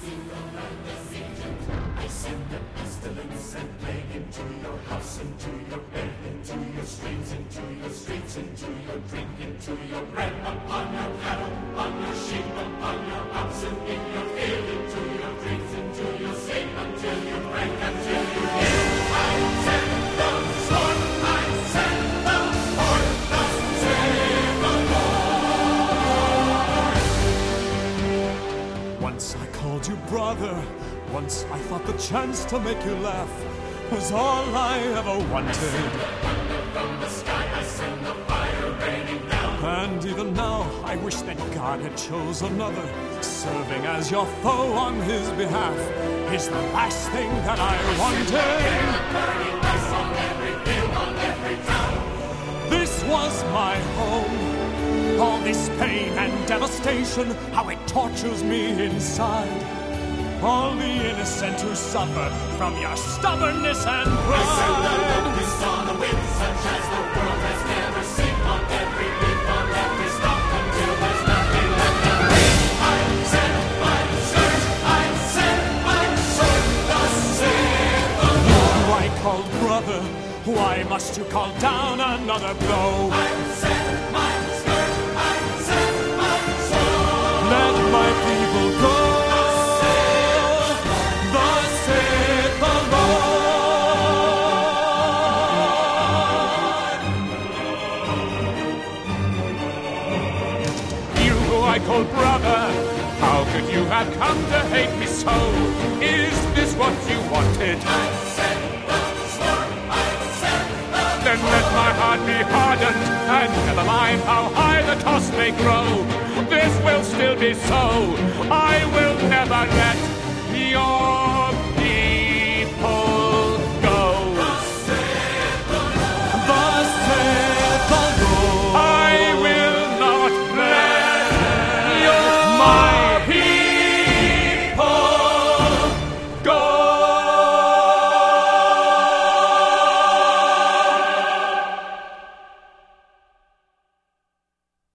I send the pestilence and plague into your house, into your bed, into your streets, into your drink, into your bread, upon your cattle, on your sheep, upon your oxen, in your field, into your drinks, into your sleep, until you break, until you heal. I send the sword, I send the sword, thus saith the Lord. Once I called you brother, once I thought the chance to make you laugh was all I ever wanted. I send the thunder from the sky, I send the fire raining down. And even now, I wish that God had chose another. Serving as your foe on his behalf is the last thing that I wanted. Burning ice on every field, on every town. This was my home. All this pain and devastation, how it tortures me inside. All the innocent who suffer from your stubbornness and pride. I send the locust on the wind, such as the world has never seen. On every leaf, on every stalk, until there's nothing left to read. I send my scourge, I send my sword, thus saith the Lord. Who I called brother, why must you call down another blow? I send my scourge, I send my sword. Let my people go. I called brother, how could you have come to hate me so? Is this what you wanted? I send the sword, I send the Then let my heart be hardened, and never mind how high the toss may grow. This will still be so. I will never let your